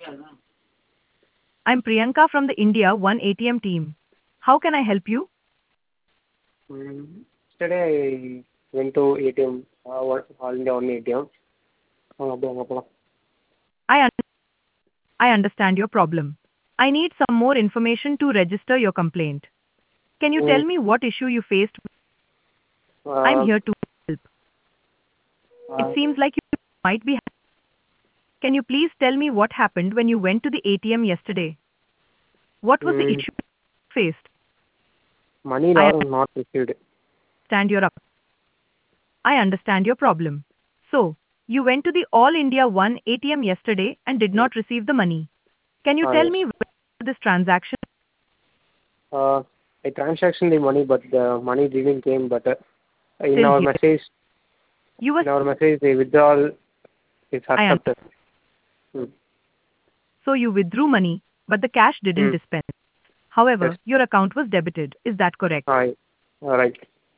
I'm Priyanka from the India One ATM team. How can I help you? Yesterday I went to ATM, all India one ATM. Blah. I, un- I understand your problem. I need some more information to register your complaint. Can you tell Mm, me what issue you faced? I'm uh, here to help. It uh, seems like you might be. Can you please tell me what happened when you went to the ATM yesterday? What was the mm, issue you faced? Money I not received. understand your I understand your problem. So, you went to the All India One ATM yesterday and did Mm, not receive the money. Can you tell yes. me where this transaction Uh, I transactioned the money, but the money didn't came. But in still our here? message, You were the withdrawal is I un- accepted. Mm, so you withdrew money, but the cash didn't mm, dispense. yes. However, your account was debited. Is that correct? Hi. All right.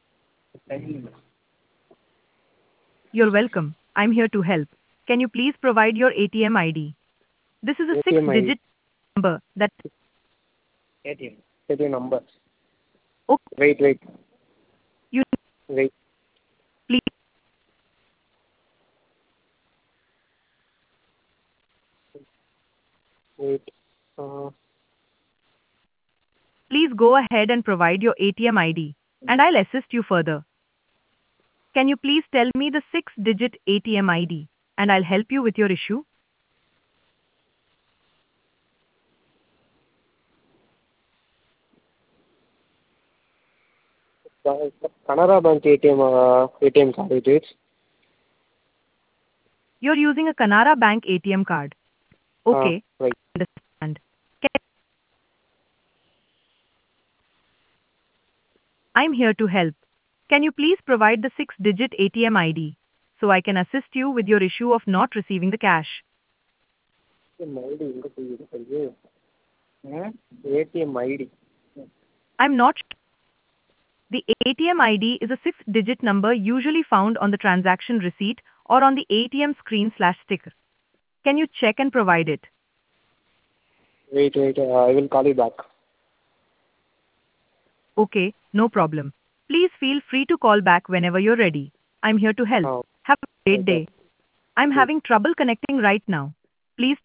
You're welcome. I'm here to help. Can you please provide your ATM ID? This is a ATM ID. six-digit number that ATM number. okay, Wait. you Wait. please Wait. Uh, please go ahead and provide your ATM ID, and I'll assist you further. Can you please tell me the six-digit ATM ID, and I'll help you with your issue? Canara Bank ATM card it is. You're using a Canara Bank ATM card. Okay, Right. understand. Can- I'm here to help. Can you please provide the six-digit ATM ID so I can assist you with your issue of not receiving the cash? ATM ID எங்க போயிருக்கு ஐயோ. ATM ID. I'm not sure. The ATM ID is a six-digit number usually found on the transaction receipt or on the ATM screen/sticker. Can you check and provide it? Wait. I will call you back. Okay, no problem. Please feel free to call back whenever you're ready. I'm here to help. Oh, Have a great okay. day. I'm having trouble connecting right now. Please